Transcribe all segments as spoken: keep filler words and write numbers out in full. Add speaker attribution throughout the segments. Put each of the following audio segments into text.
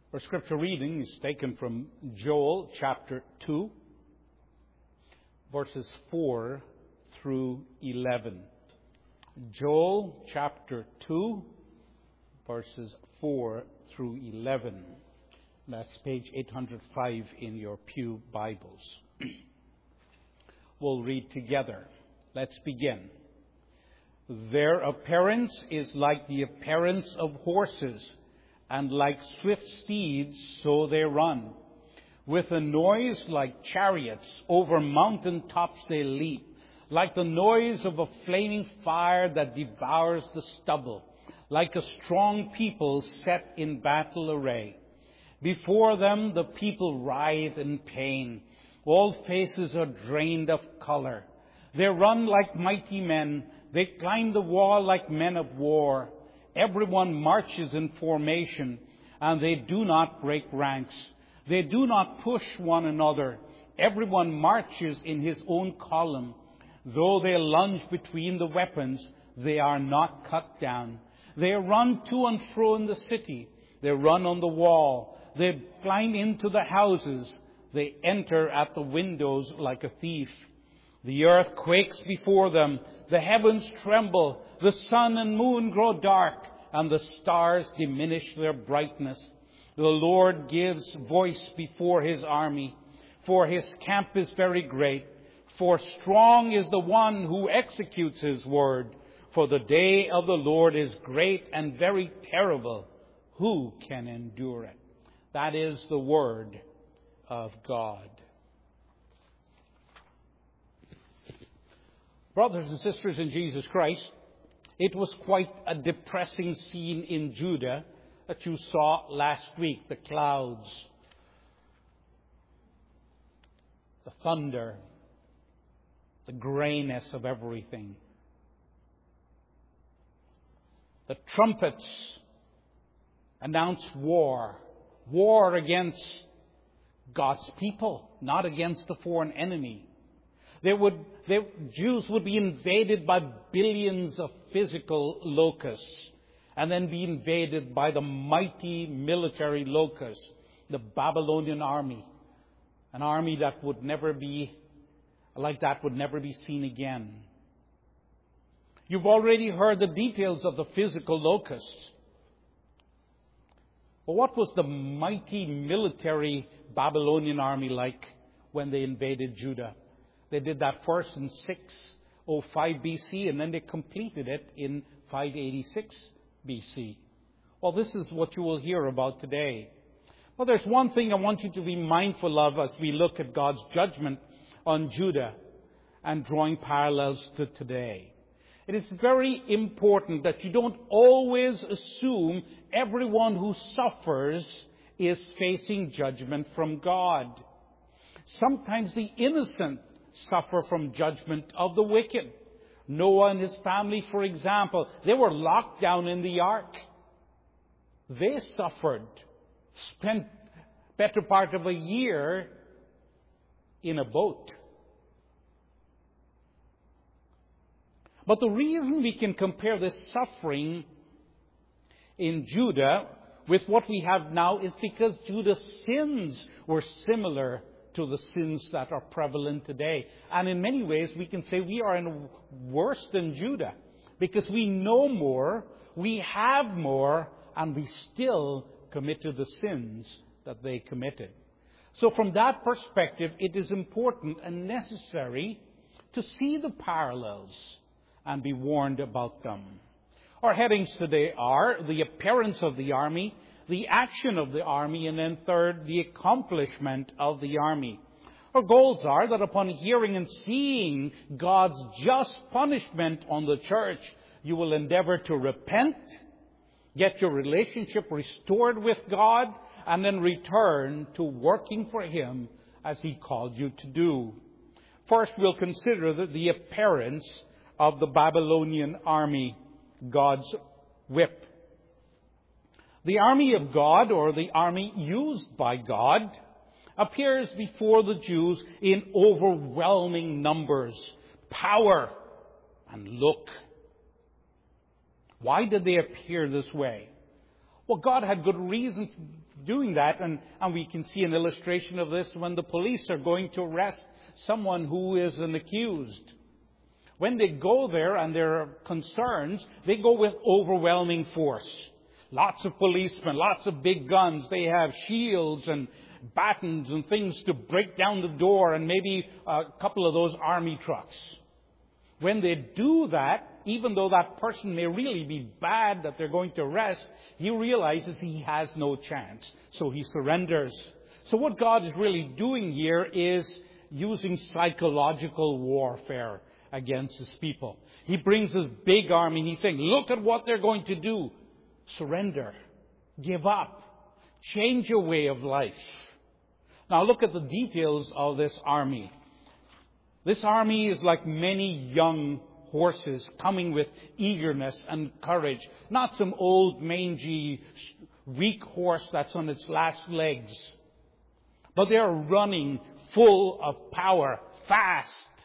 Speaker 1: Our scripture reading is taken from Joel chapter two, verses four through eleven. Joel chapter two, verses four through eleven. That's page eight hundred five in your pew Bibles. We'll read together. Let's begin. Their appearance is like the appearance of horses, and like swift steeds, so they run. With a noise like chariots, over mountain tops they leap, like the noise of a flaming fire that devours the stubble, like a strong people set in battle array. Before them the people writhe in pain. All faces are drained of color. They run like mighty men. They climb the wall like men of war. Everyone marches in formation, and they do not break ranks. They do not push one another. Everyone marches in his own column. Though they lunge between the weapons, they are not cut down. They run to and fro in the city. They run on the wall. They climb into the houses. They enter at the windows like a thief. The earth quakes before them. The heavens tremble. The sun and moon grow dark, and the stars diminish their brightness. The Lord gives voice before his army, for his camp is very great. For strong is the one who executes his word. For the day of the Lord is great and very terrible. Who can endure it? That is the word of God. Brothers and sisters in Jesus Christ, it was quite a depressing scene in Judah that you saw last week. The clouds, the thunder, the grayness of everything. The trumpets announce war. War against God's people, not against the foreign enemy. They would, they, Jews would be invaded by billions of physical locusts, and then be invaded by the mighty military locusts, the Babylonian army. An army that would never be, like that would never be seen again. You've already heard the details of the physical locusts. But what was the mighty military Babylonian army like when they invaded Judah? They did that first in six oh five B C, and then they completed it in five eighty-six B C. Well, this is what you will hear about today. Well, there's one thing I want you to be mindful of as we look at God's judgment on Judah and drawing parallels to today. It is very important that you don't always assume everyone who suffers is facing judgment from God. Sometimes the innocent suffer from judgment of the wicked. Noah and his family, for example, they were locked down in the ark. They suffered, spent better part of a year in a boat. But the reason we can compare this suffering in Judah with what we have now is because Judah's sins were similar to the sins that are prevalent today. And in many ways, we can say we are in worse than Judah, because we know more, we have more, and we still committed the sins that they committed. So from that perspective, it is important and necessary to see the parallels and be warned about them. Our headings today are the appearance of the army, the action of the army, and then third, the accomplishment of the army. Our goals are that upon hearing and seeing God's just punishment on the church, you will endeavor to repent, get your relationship restored with God, and then return to working for Him as He called you to do. First, we'll consider the, the appearance of the Babylonian army, God's whip. The army of God, or the army used by God, appears before the Jews in overwhelming numbers, power, and look. Why did they appear this way? Well, God had good reason doing that, and, and we can see an illustration of this when the police are going to arrest someone who is an accused. When they go there and there are concerns, they go with overwhelming force. Lots of policemen, lots of big guns. They have shields and batons and things to break down the door, and maybe a couple of those army trucks. When they do that, even though that person may really be bad that they're going to arrest, he realizes he has no chance. So he surrenders. So what God is really doing here is using psychological warfare against his people. He brings this big army and he's saying, look at what they're going to do. Surrender. Give up. Change your way of life. Now look at the details of this army. This army is like many young horses coming with eagerness and courage. Not some old, mangy, weak horse that's on its last legs. But they are running full of power, fast.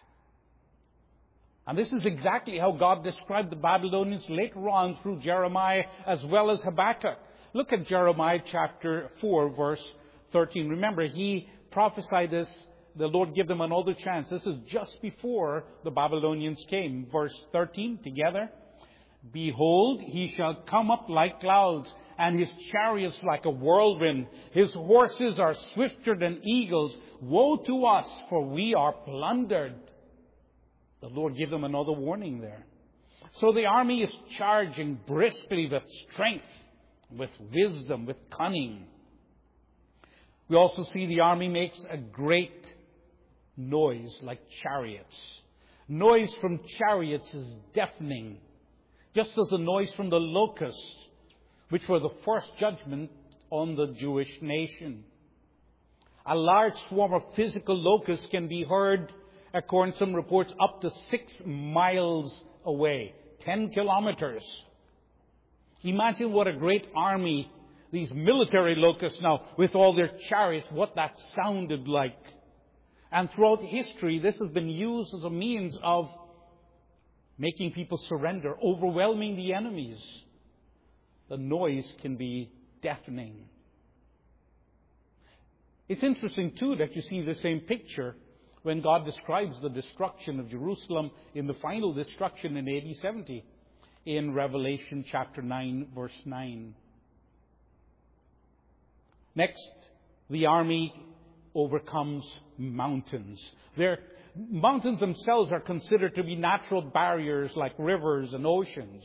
Speaker 1: And this is exactly how God described the Babylonians later on through Jeremiah as well as Habakkuk. Look at Jeremiah chapter four, verse thirteen. Remember, he prophesied this. The Lord gave them another chance. This is just before the Babylonians came. Verse thirteen together. Behold, he shall come up like clouds, and his chariots like a whirlwind. His horses are swifter than eagles. Woe to us, for we are plundered. The Lord gave them another warning there. So the army is charging briskly with strength, with wisdom, with cunning. We also see the army makes a great noise like chariots. Noise from chariots is deafening, just as the noise from the locusts, which were the first judgment on the Jewish nation. A large swarm of physical locusts can be heard, according to some reports, up to six miles away, ten kilometers. Imagine what a great army, these military locusts now, with all their chariots, what that sounded like. And throughout history, this has been used as a means of making people surrender, overwhelming the enemies. The noise can be deafening. It's interesting, too, that you see the same picture when God describes the destruction of Jerusalem in the final destruction in A D seventy in Revelation chapter nine, verse nine. Next, the army overcomes mountains. Their mountains themselves are considered to be natural barriers like rivers and oceans.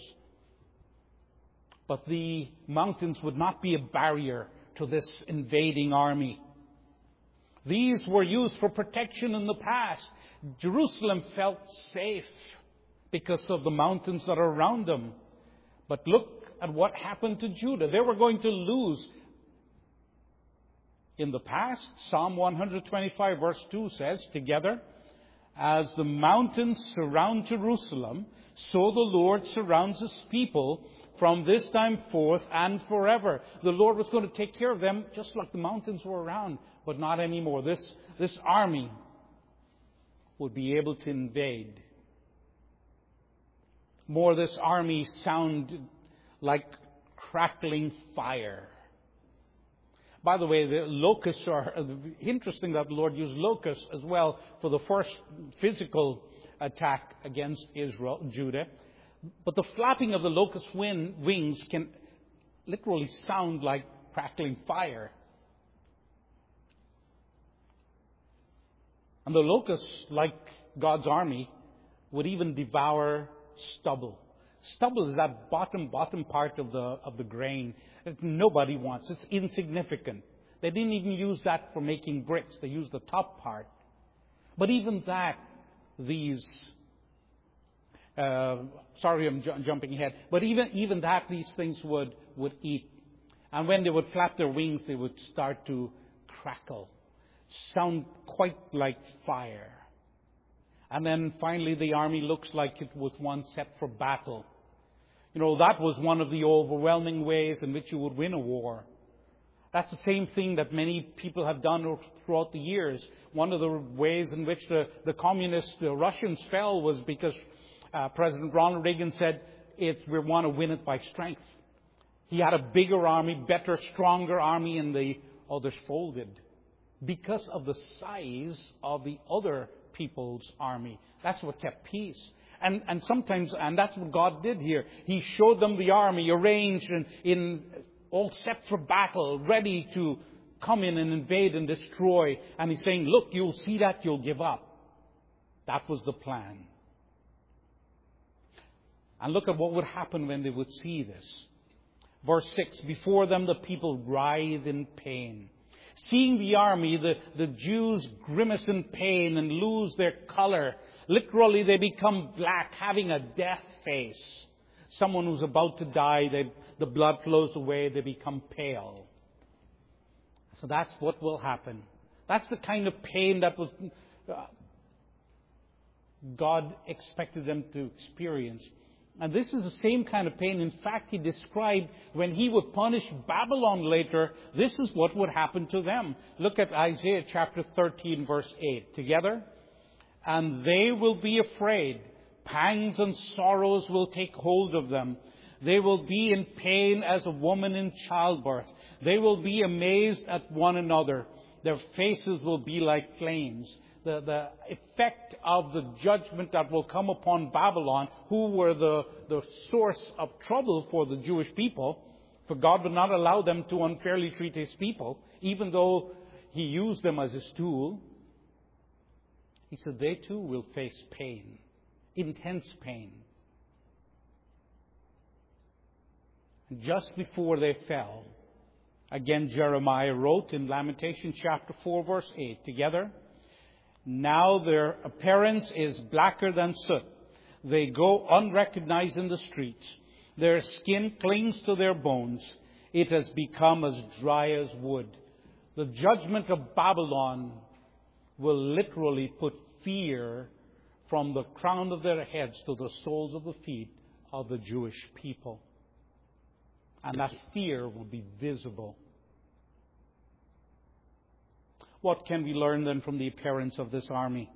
Speaker 1: But the mountains would not be a barrier to this invading army. These were used for protection in the past. Jerusalem felt safe because of the mountains that are around them. But look at what happened to Judah. They were going to lose. In the past, Psalm one twenty-five verse two says, together, as the mountains surround Jerusalem, so the Lord surrounds his people from this time forth and forever. The Lord was going to take care of them just like the mountains were around, but not anymore. This, this army would be able to invade. More, this army sounded like crackling fire. By the way, the locusts are interesting that the Lord used locusts as well for the first physical attack against Israel, Judah. But the flapping of the locust wing, wings can literally sound like crackling fire. And the locusts, like God's army, would even devour stubble. Stubble is that bottom, bottom part of the, of the grain that nobody wants. It's insignificant. They didn't even use that for making bricks. They used the top part. But even that, these, uh, sorry I'm ju- jumping ahead, but even, even that these things would, would eat. And when they would flap their wings, they would start to crackle. Sound quite like fire. And then finally the army looks like it was one set for battle. You know, that was one of the overwhelming ways in which you would win a war. That's the same thing that many people have done throughout the years. One of the ways in which the, the communists, the Russians fell was because uh, President Ronald Reagan said, "If we want to win it by strength." He had a bigger army, better, stronger army, and the others folded because of the size of the other people's army. That's what kept peace. And, and sometimes, and that's what God did here. He showed them the army arranged in, in all set for battle, ready to come in and invade and destroy. And He's saying, look, you'll see that, you'll give up. That was the plan. And look at what would happen when they would see this. Verse six, before them the people writhe in pain. Seeing the army, the, the Jews grimace in pain and lose their color. Literally, they become black, having a death face. Someone who's about to die, they, the blood flows away, they become pale. So that's what will happen. That's the kind of pain that was uh, God expected them to experience. And this is the same kind of pain. In fact, He described when He would punish Babylon later, this is what would happen to them. Look at Isaiah chapter thirteen, verse eight. Together. And they will be afraid. Pangs and sorrows will take hold of them. They will be in pain as a woman in childbirth. They will be amazed at one another. Their faces will be like flames. The, the effect of the judgment that will come upon Babylon, who were the, the source of trouble for the Jewish people, for God would not allow them to unfairly treat His people, even though He used them as His tool. He said they too will face pain, intense pain. And just before they fell, again Jeremiah wrote in Lamentation chapter four, verse eight, together, now their appearance is blacker than soot. They go unrecognized in the streets. Their skin clings to their bones. It has become as dry as wood. The judgment of Babylon will literally put fear from the crown of their heads to the soles of the feet of the Jewish people. And that fear will be visible. What can we learn then from the appearance of this army?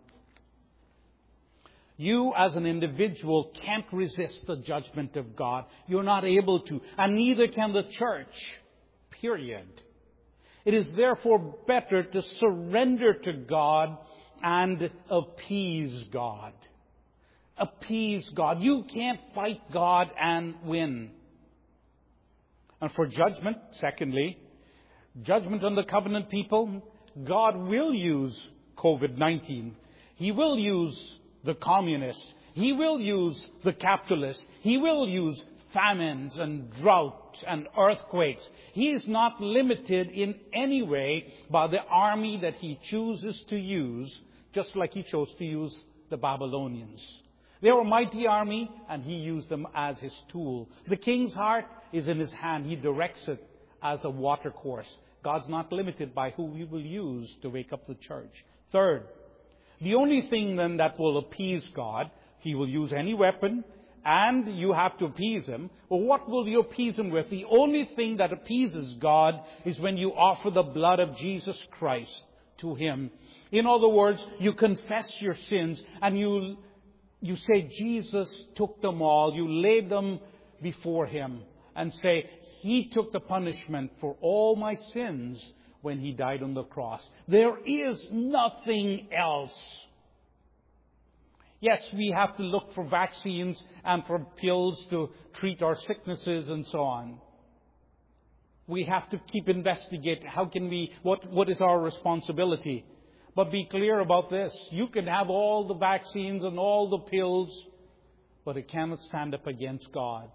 Speaker 1: You as an individual can't resist the judgment of God. You're not able to. And neither can the church. Period. It is therefore better to surrender to God and appease God. Appease God. You can't fight God and win. And for judgment, secondly, judgment on the covenant people, God will use covid nineteen. He will use the communists. He will use the capitalists. He will use famines and drought and earthquakes. He is not limited in any way by the army that He chooses to use, just like He chose to use the Babylonians. They were a mighty army, and He used them as His tool. The king's heart is in His hand. He directs it as a watercourse. God's not limited by who He will use to wake up the church. Third, the only thing then that will appease God, He will use any weapon, and you have to appease Him. Well, what will you appease Him with? The only thing that appeases God is when you offer the blood of Jesus Christ to Him. In other words, you confess your sins, and you, you say, Jesus took them all. You lay them before Him and say, He took the punishment for all my sins when He died on the cross. There is nothing else. Yes, we have to look for vaccines and for pills to treat our sicknesses and so on. We have to keep investigating. How can we, what, what is our responsibility? But be clear about this. You can have all the vaccines and all the pills, but it cannot stand up against God.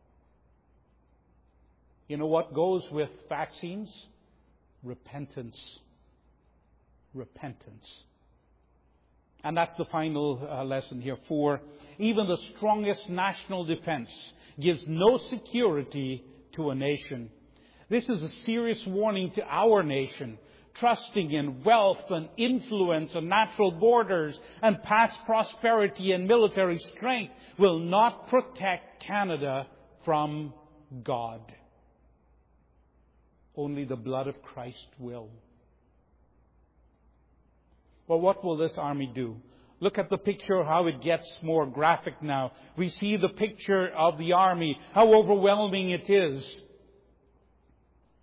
Speaker 1: You know what goes with vaccines? Repentance. Repentance. And that's the final uh, lesson here. For even the strongest national defense gives no security to a nation. This is a serious warning to our nation. Trusting in wealth and influence and natural borders and past prosperity and military strength will not protect Canada from God. Only the blood of Christ will. Well, what will this army do? Look at the picture, how it gets more graphic now. We see the picture of the army, how overwhelming it is.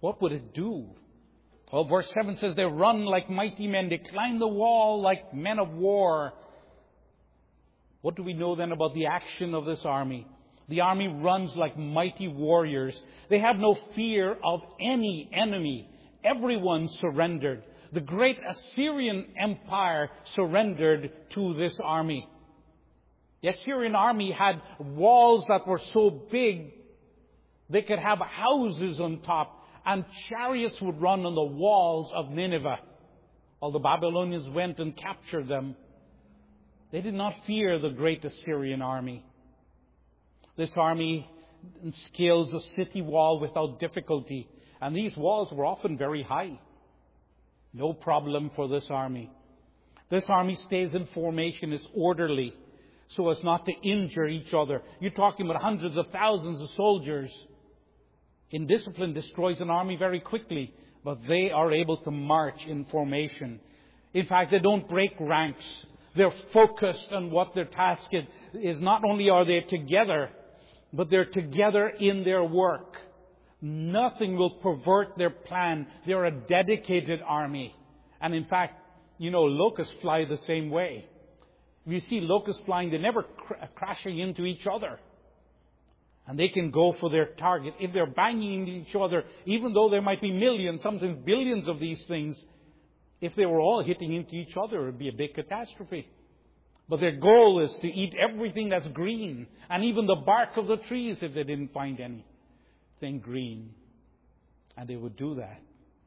Speaker 1: what would it do? Well, verse seven says, they run like mighty men. They climb the wall like men of war. What do we know then about the action of this army? The army runs like mighty warriors. They have no fear of any enemy. Everyone surrendered. The great Assyrian Empire surrendered to this army. The Assyrian army had walls that were so big they could have houses on top, and chariots would run on the walls of Nineveh. While the Babylonians went and captured them, they did not fear the great Assyrian army. This army scales a city wall without difficulty, and these walls were often very high. No problem for this army. This army stays in formation, is orderly, so as not to injure each other. You're talking about hundreds of thousands of soldiers. Indiscipline destroys an army very quickly, but they are able to march in formation. In fact, they don't break ranks. They're focused on what their task is. Not only are they together, but they're together in their work. Nothing will pervert their plan. They're a dedicated army. And in fact, you know, locusts fly the same way. If you see locusts flying, they're never cr- crashing into each other. And they can go for their target. If they're banging into each other, even though there might be millions, sometimes billions of these things, if they were all hitting into each other, it would be a big catastrophe. But their goal is to eat everything that's green, and even the bark of the trees if they didn't find anything green. And they would do that.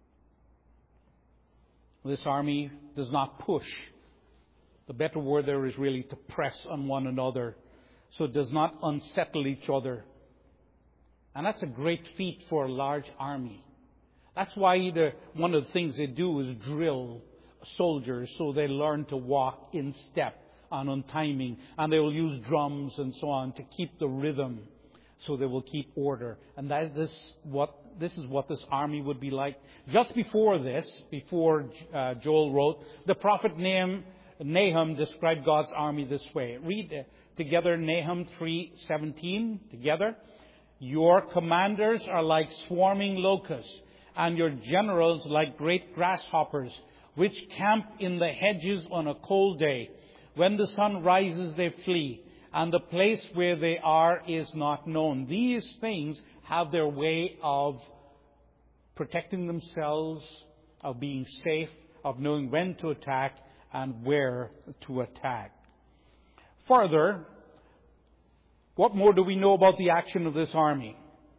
Speaker 1: This army does not push. The better word there is really to press on one another, so it does not unsettle each other. And that's a great feat for a large army. That's why the, one of the things they do is drill soldiers so they learn to walk in step and on timing. And they will use drums and so on to keep the rhythm, so they will keep order. And that this what this is what this army would be like. Just before this, before uh, Joel wrote, the prophet Nahum, Nahum described God's army this way. Read uh, together Nahum three seventeen together. Your commanders are like swarming locusts, and your generals like great grasshoppers, which camp in the hedges on a cold day. When the sun rises, they flee, and the place where they are is not known. These things have their way of protecting themselves, of being safe, of knowing when to attack and where to attack. Further, what more do we know about the action of this army?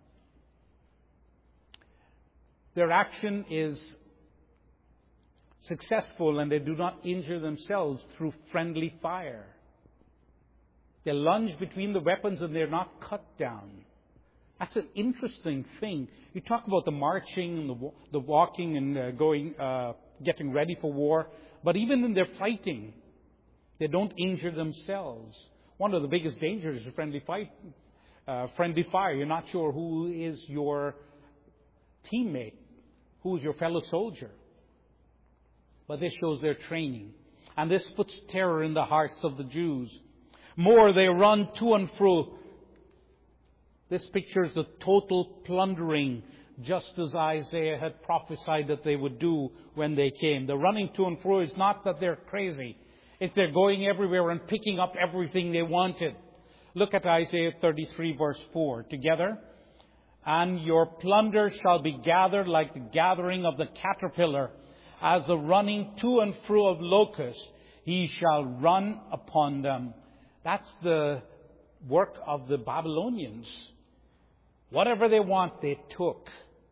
Speaker 1: Their action is successful, and they do not injure themselves through friendly fire. They lunge between the weapons and they're not cut down. That's an interesting thing. You talk about the marching and the, the walking and uh, going, uh, getting ready for war, but even in their fighting, they don't injure themselves. One of the biggest dangers is friendly fight, uh, friendly fire. You're not sure who is your teammate, who is your fellow soldier. But this shows their training. And this puts terror in the hearts of the Jews. More, they run to and fro. This pictures the total plundering, just as Isaiah had prophesied that they would do when they came. The running to and fro is not that they're crazy. It's they're going everywhere and picking up everything they wanted. Look at Isaiah thirty-three, verse four. Together. And your plunder shall be gathered like the gathering of the caterpillar. As the running to and fro of locusts, he shall run upon them. That's the work of the Babylonians. Whatever they want, they took.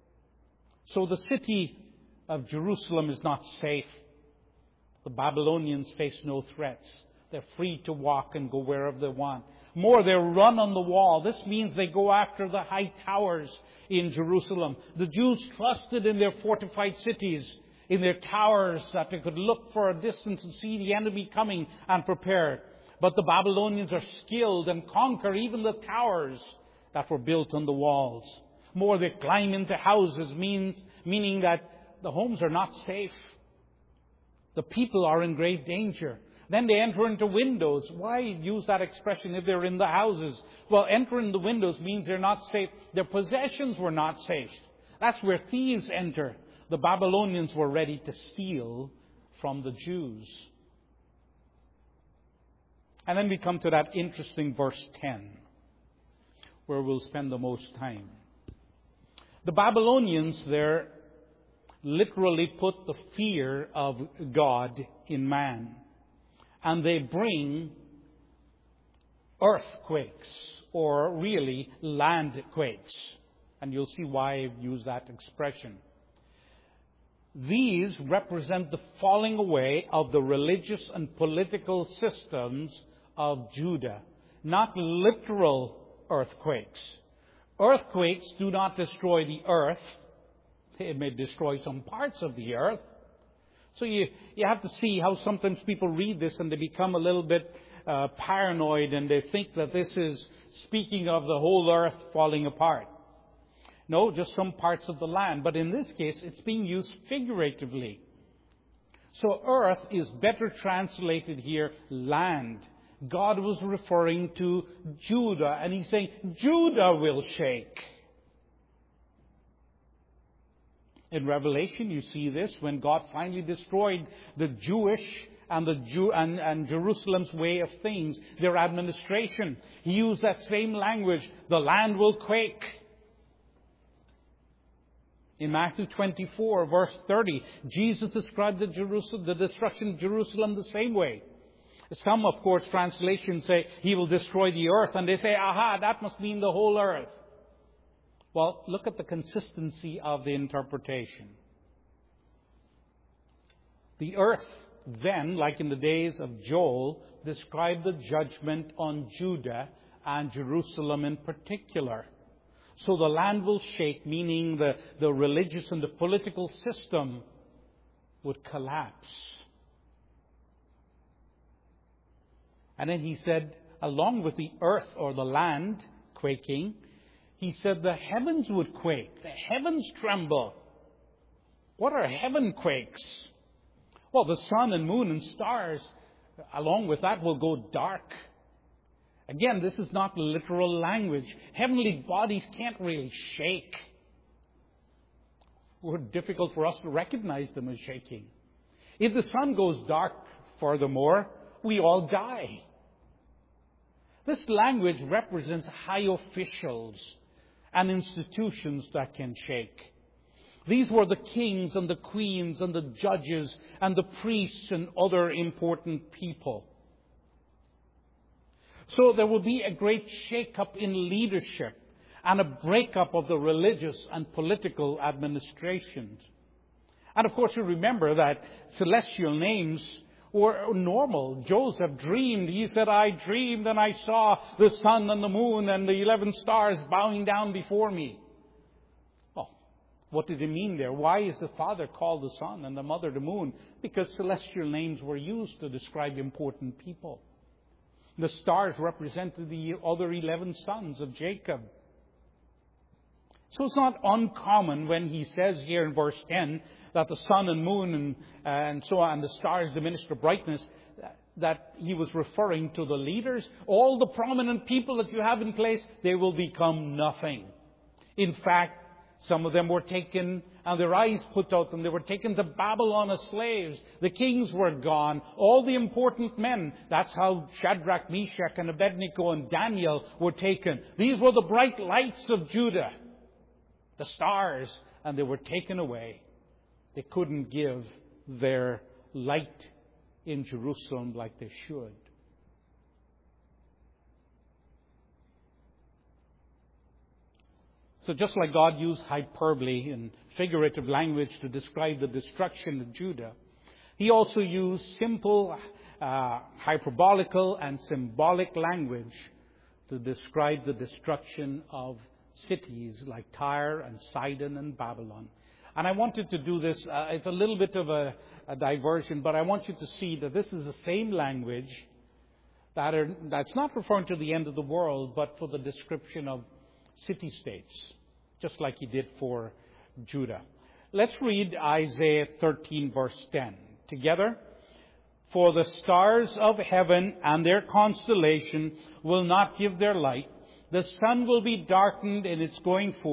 Speaker 1: So the city of Jerusalem is not safe. The Babylonians face no threats. They're free to walk and go wherever they want. More, they run on the wall. This means they go after the high towers in Jerusalem. The Jews trusted in their fortified cities, in their towers, that they could look for a distance and see the enemy coming and prepare. But the Babylonians are skilled and conquer even the towers that were built on the walls. More, they climb into houses, means, meaning that the homes are not safe. The people are in great danger. Then they enter into windows. Why use that expression if they're in the houses? Well, entering the windows means they're not safe. Their possessions were not safe. That's where thieves enter. The Babylonians were ready to steal from the Jews. And then we come to that interesting verse ten, where we'll spend the most time. The Babylonians there literally put the fear of God in man. And they bring earthquakes, or really landquakes. And you'll see why I've used that expression. These represent the falling away of the religious and political systems of Judah, not literal earthquakes. Earthquakes do not destroy the earth. They may destroy some parts of the earth. So you, you have to see how sometimes people read this and they become a little bit uh, paranoid and they think that this is speaking of the whole earth falling apart. No, just some parts of the land. But in this case, it's being used figuratively. So earth is better translated here, land. God was referring to Judah, and He's saying, Judah will shake. In Revelation, you see this when God finally destroyed the Jewish and the Jew and, and Jerusalem's way of things, their administration. He used that same language, the land will quake. In Matthew twenty-four, verse thirty, Jesus described the, Jerusalem, the destruction of Jerusalem the same way. Some, of course, translations say He will destroy the earth, and they say, aha, that must mean the whole earth. Well, look at the consistency of the interpretation. The earth then, like in the days of Joel, described the judgment on Judah and Jerusalem in particular. So the land will shake, meaning the, the religious and the political system would collapse. And then he said, along with the earth or the land quaking, He said the heavens would quake, the heavens tremble. What are heaven quakes? Well, the sun and moon and stars, along with that, will go dark. Again, this is not literal language. Heavenly bodies can't really shake. It's difficult for us to recognize them as shaking. If the sun goes dark, furthermore, we all die. This language represents high officials and institutions that can shake. These were the kings and the queens and the judges and the priests and other important people. So there will be a great shake-up in leadership and a breakup of the religious and political administrations. And of course you remember that celestial names were normal. Joseph dreamed. He said, I dreamed and I saw the sun and the moon and the eleven stars bowing down before me. Well, what did he mean there? Why is the father called the sun and the mother the moon? Because celestial names were used to describe important people. The stars represented the other eleven sons of Jacob. So it's not uncommon when he says here in verse ten that the sun and moon and, uh, and so on, and the stars diminish the brightness, that he was referring to the leaders. All the prominent people that you have in place, they will become nothing. In fact, some of them were taken and their eyes put out and they were taken to Babylon as slaves. The kings were gone. All the important men. That's how Shadrach, Meshach and Abednego and Daniel were taken. These were the bright lights of Judah. The stars. And they were taken away. They couldn't give their light in Jerusalem like they should. So just like God used hyperbole and figurative language to describe the destruction of Judah, He also used simple, uh, hyperbolical and symbolic language to describe the destruction of cities like Tyre and Sidon and Babylon. And I wanted to do this, uh, it's a little bit of a, a diversion, but I want you to see that this is the same language that are, that's not referring to the end of the world, but for the description of city-states, just like He did for Judah. Let's read Isaiah thirteen, verse ten together. For the stars of heaven and their constellation will not give their light. The sun will be darkened in its going forth,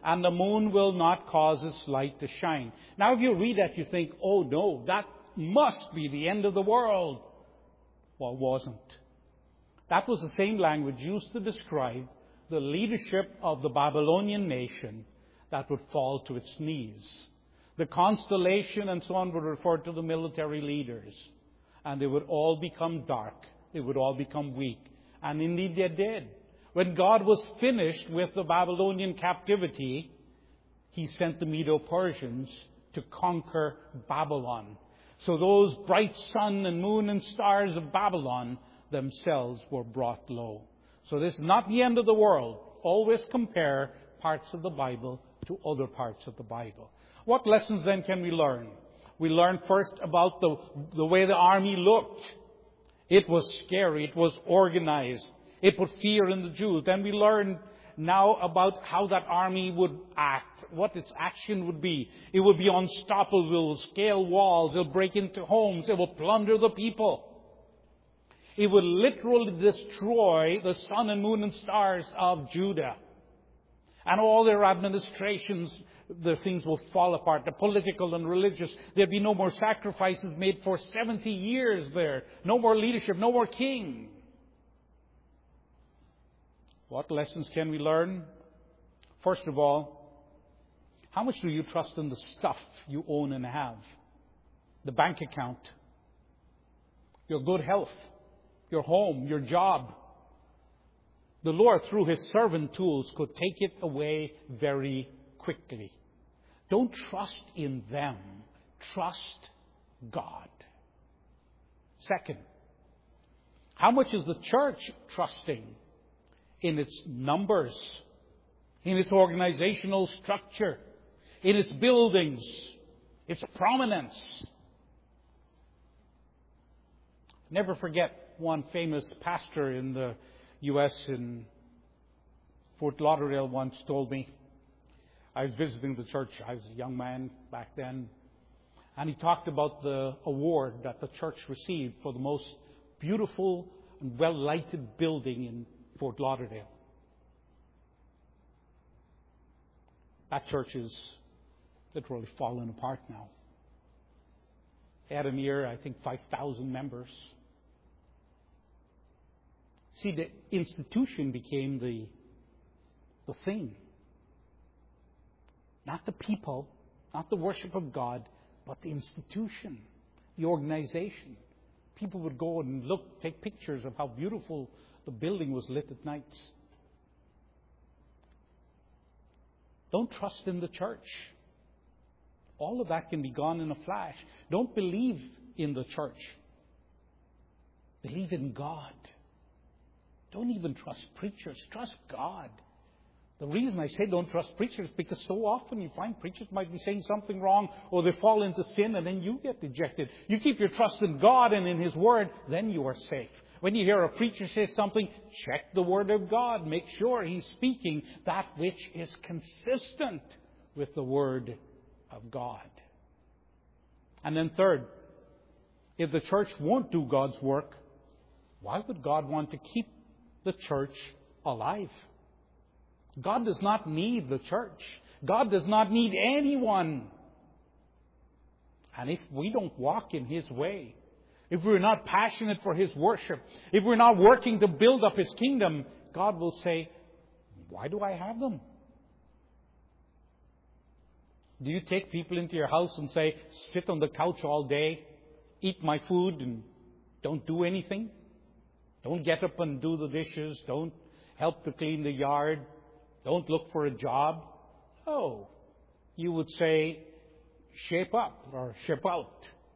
Speaker 1: and the moon will not cause its light to shine. Now, if you read that, you think, oh no, that must be the end of the world. Well, it wasn't. That was the same language used to describe the leadership of the Babylonian nation that would fall to its knees. The constellation and so on would refer to the military leaders. And they would all become dark. They would all become weak. And indeed they did. When God was finished with the Babylonian captivity, He sent the Medo-Persians to conquer Babylon. So those bright sun and moon and stars of Babylon themselves were brought low. So this is not the end of the world. Always compare parts of the Bible to other parts of the Bible. What lessons then can we learn? We learn first about the, the way the army looked. It was scary. It was organized. It put fear in the Jews. Then we learn now about how that army would act, what its action would be. It would be unstoppable. It will scale walls. It will break into homes. It will plunder the people. It would literally destroy the sun and moon and stars of Judah. And all their administrations, the things will fall apart. The political and religious. There'd be no more sacrifices made for seventy years there. No more leadership. No more king. What lessons can we learn? First of all, how much do you trust in the stuff you own and have? The bank account. Your good health. Your home. Your job. The Lord, through His servant tools, could take it away very quickly. Don't trust in them. Trust God. Second, how much is the church trusting in its numbers, in its organizational structure, in its buildings, its prominence? Never forget one famous pastor in the U S in Fort Lauderdale once told me. I was visiting the church. I was a young man back then. And he talked about the award that the church received for the most beautiful and well-lighted building in Fort Lauderdale. That church is literally fallen apart now. They had a mere, I think, five thousand members. See, the institution became the, the thing. Not the people, not the worship of God, but the institution, the organization. People would go and look, take pictures of how beautiful the building was lit at nights. Don't trust in the church. All of that can be gone in a flash. Don't believe in the church. Believe in God. Don't even trust preachers. Trust God. The reason I say don't trust preachers is because so often you find preachers might be saying something wrong or they fall into sin and then you get dejected. You keep your trust in God and in His Word, then you are safe. When you hear a preacher say something, check the Word of God. Make sure he's speaking that which is consistent with the Word of God. And then third, if the church won't do God's work, why would God want to keep the church alive? God does not need the church. God does not need anyone. And if we don't walk in His way, if we're not passionate for His worship, if we're not working to build up His kingdom, God will say, why do I have them? Do you take people into your house and say, sit on the couch all day, eat my food and don't do anything? Don't get up and do the dishes. Don't help to clean the yard. Don't look for a job. No. You would say, shape up or ship out.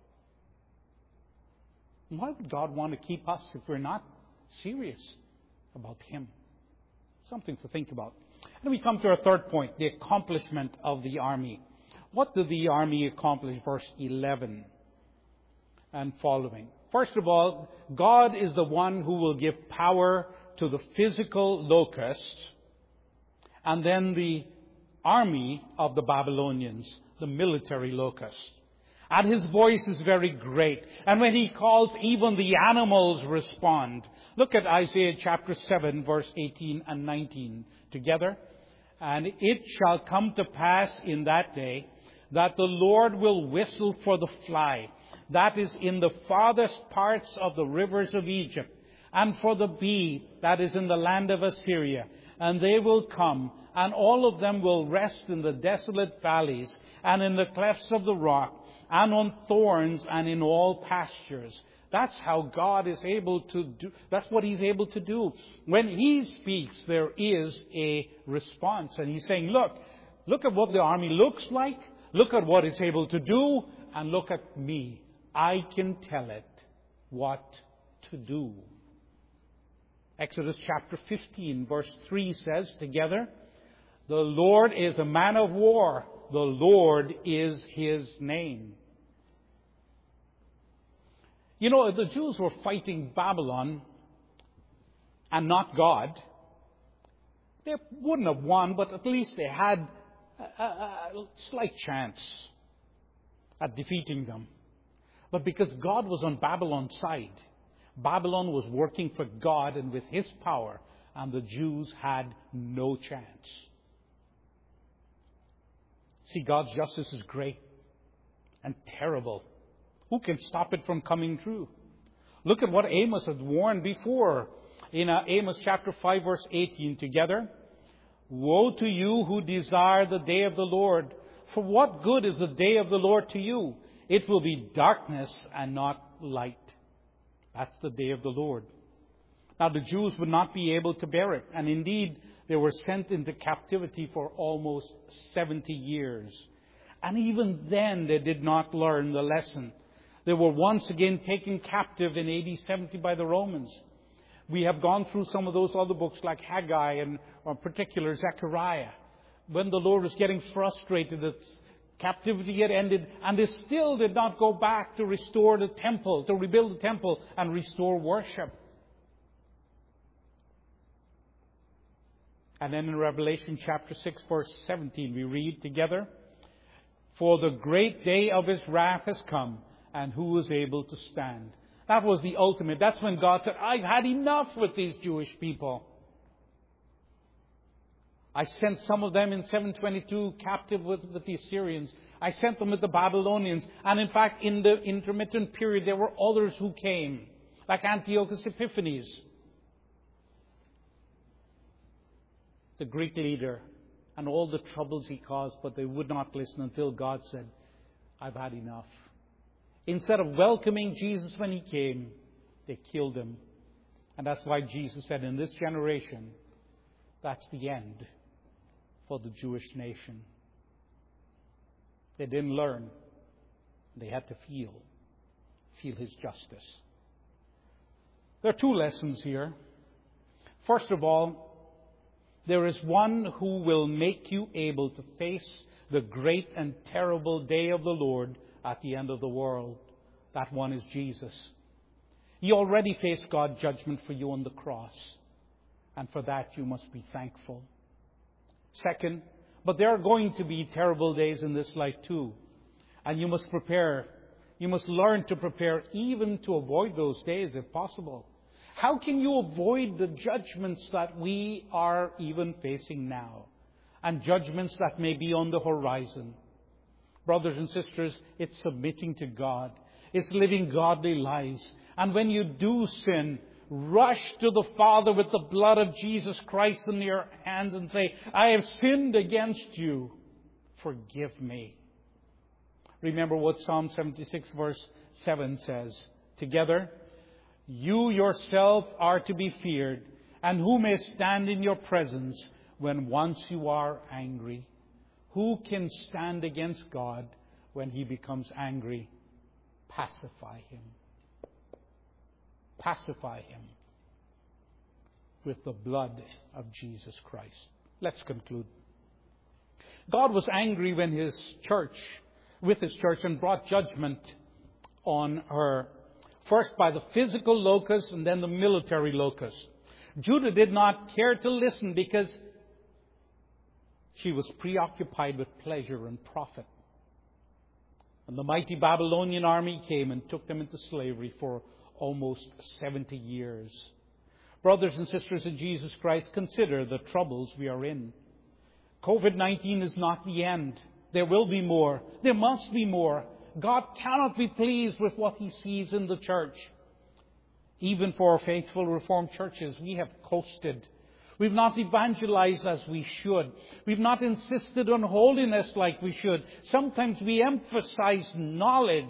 Speaker 1: Why would God want to keep us if we're not serious about Him? Something to think about. And we come to our third point, the accomplishment of the army. What did the army accomplish? Verse eleven and following. First of all, God is the one who will give power to the physical locusts, and then the army of the Babylonians, the military locusts. And His voice is very great. And when He calls, even the animals respond. Look at Isaiah chapter seven, verse eighteen and nineteen together. And it shall come to pass in that day that the Lord will whistle for the fly, that is in the farthest parts of the rivers of Egypt, and for the bee that is in the land of Assyria. And they will come, and all of them will rest in the desolate valleys, and in the clefts of the rock, and on thorns, and in all pastures. That's how God is able to do, that's what He's able to do. When He speaks, there is a response. And He's saying, look, look at what the army looks like, look at what it's able to do, and look at me. I can tell it what to do. Exodus chapter fifteen, verse three says together, the Lord is a man of war. The Lord is His name. You know, if the Jews were fighting Babylon and not God, they wouldn't have won, but at least they had a, a, a slight chance at defeating them. But because God was on Babylon's side, Babylon was working for God and with His power, and the Jews had no chance. See, God's justice is great and terrible. Who can stop it from coming true? Look at what Amos had warned before in uh, Amos chapter five, verse eighteen together. Woe to you who desire the day of the Lord. For what good is the day of the Lord to you? It will be darkness and not light. That's the day of the Lord. Now the Jews would not be able to bear it. And indeed, they were sent into captivity for almost seventy years. And even then, they did not learn the lesson. They were once again taken captive in A D seventy by the Romans. We have gone through some of those other books like Haggai and, or in particular, Zechariah. When the Lord was getting frustrated that captivity had ended, and they still did not go back to restore the temple, to rebuild the temple and restore worship. And then in Revelation chapter six, verse seventeen, we read together, for the great day of His wrath has come, and who is able to stand? That was the ultimate. That's when God said, I've had enough with these Jewish people. I sent some of them in seven twenty-two captive with, with the Assyrians. I sent them with the Babylonians. And in fact, in the intermittent period, there were others who came, like Antiochus Epiphanes, the Greek leader, and all the troubles he caused, but they would not listen until God said, I've had enough. Instead of welcoming Jesus when He came, they killed Him. And that's why Jesus said, in this generation, that's the end for the Jewish nation. They didn't learn. They had to feel, feel His justice. There are two lessons here. First of all, there is one who will make you able to face the great and terrible day of the Lord at the end of the world. That one is Jesus. He already faced God's judgment for you on the cross. And for that you must be thankful. Second, but there are going to be terrible days in this life too. And you must prepare. You must learn to prepare even to avoid those days if possible. How can you avoid the judgments that we are even facing now? And judgments that may be on the horizon? Brothers and sisters, it's submitting to God. It's living godly lives. And when you do sin, rush to the Father with the blood of Jesus Christ in your hands and say, I have sinned against you. Forgive me. Remember what Psalm seventy-six verse seven says. Together, you yourself are to be feared, and who may stand in your presence when once you are angry? Who can stand against God when He becomes angry? Pacify Him. Pacify Him with the blood of Jesus Christ. Let's conclude. God was angry when His church, with His church, and brought judgment on her. First by the physical locust and then the military locust. Judah did not care to listen because she was preoccupied with pleasure and profit. And the mighty Babylonian army came and took them into slavery for almost seventy years. Brothers and sisters in Jesus Christ, consider the troubles we are in. COVID nineteen is not the end. There will be more. There must be more. God cannot be pleased with what He sees in the church. Even for our faithful Reformed churches, we have coasted. We've not evangelized as we should. We've not insisted on holiness like we should. Sometimes we emphasize knowledge.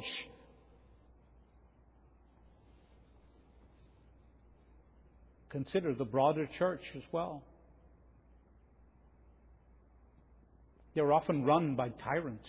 Speaker 1: Consider the broader church as well. They're often run by tyrants,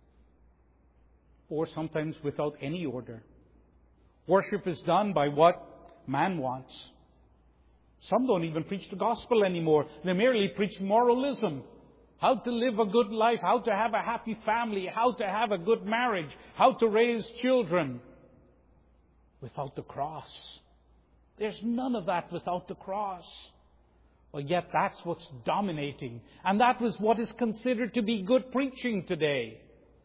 Speaker 1: or sometimes without any order. Worship is done by what man wants. Some don't even preach the gospel anymore. They merely preach moralism. How to live a good life, how to have a happy family, how to have a good marriage, how to raise children. Without the cross. There's none of that without the cross. Well, yet that's what's dominating. And that was what is considered to be good preaching today.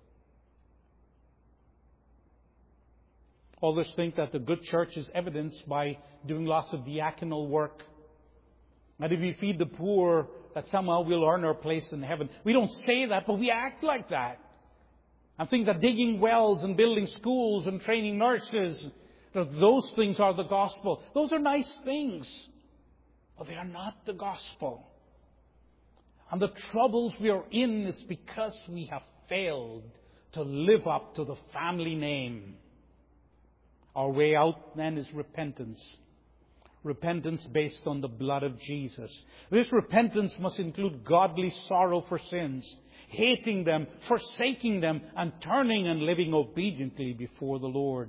Speaker 1: Others think that the good church is evidenced by doing lots of diaconal work. That if we feed the poor, that somehow we'll earn our place in heaven. We don't say that, but we act like that. I think that digging wells and building schools and training nurses, that those things are the gospel. Those are nice things, but they are not the gospel. And the troubles we are in is because we have failed to live up to the family name. Our way out then is repentance. Repentance based on the blood of Jesus. This repentance must include godly sorrow for sins, hating them, forsaking them, and turning and living obediently before the Lord.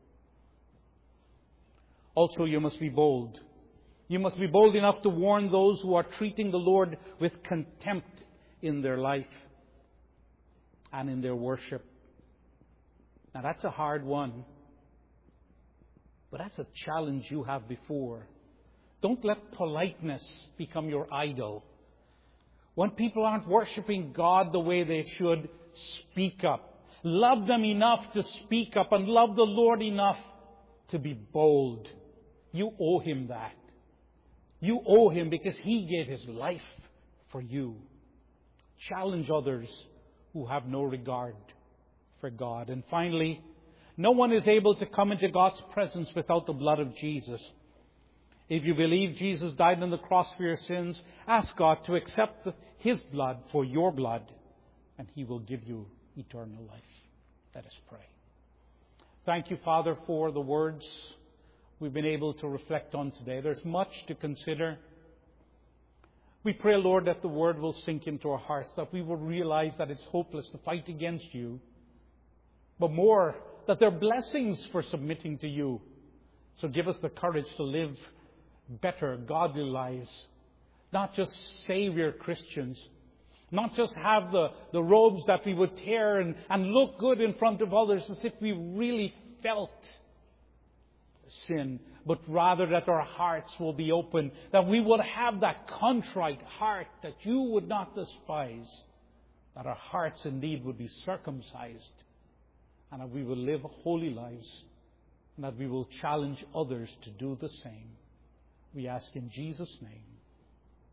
Speaker 1: Also, you must be bold. You must be bold enough to warn those who are treating the Lord with contempt in their life and in their worship. Now, that's a hard one. But that's a challenge you have before. Don't let politeness become your idol. When people aren't worshiping God the way they should, speak up. Love them enough to speak up and love the Lord enough to be bold. You owe Him that. You owe Him because He gave His life for you. Challenge others who have no regard for God. And finally, no one is able to come into God's presence without the blood of Jesus. If you believe Jesus died on the cross for your sins, ask God to accept His blood for your blood, and He will give you eternal life. Let us pray. Thank you, Father, for the words we've been able to reflect on today. There's much to consider. We pray, Lord, that the Word will sink into our hearts, that we will realize that it's hopeless to fight against You, but more, that there are blessings for submitting to You. So give us the courage to live better, godly lives. Not just Savior Christians. Not just have the, the robes that we would tear and, and look good in front of others as if we really felt sin. But rather that our hearts will be open. That we would have that contrite heart that You would not despise. That our hearts indeed would be circumcised. And that we will live holy lives, and that we will challenge others to do the same. We ask in Jesus' name.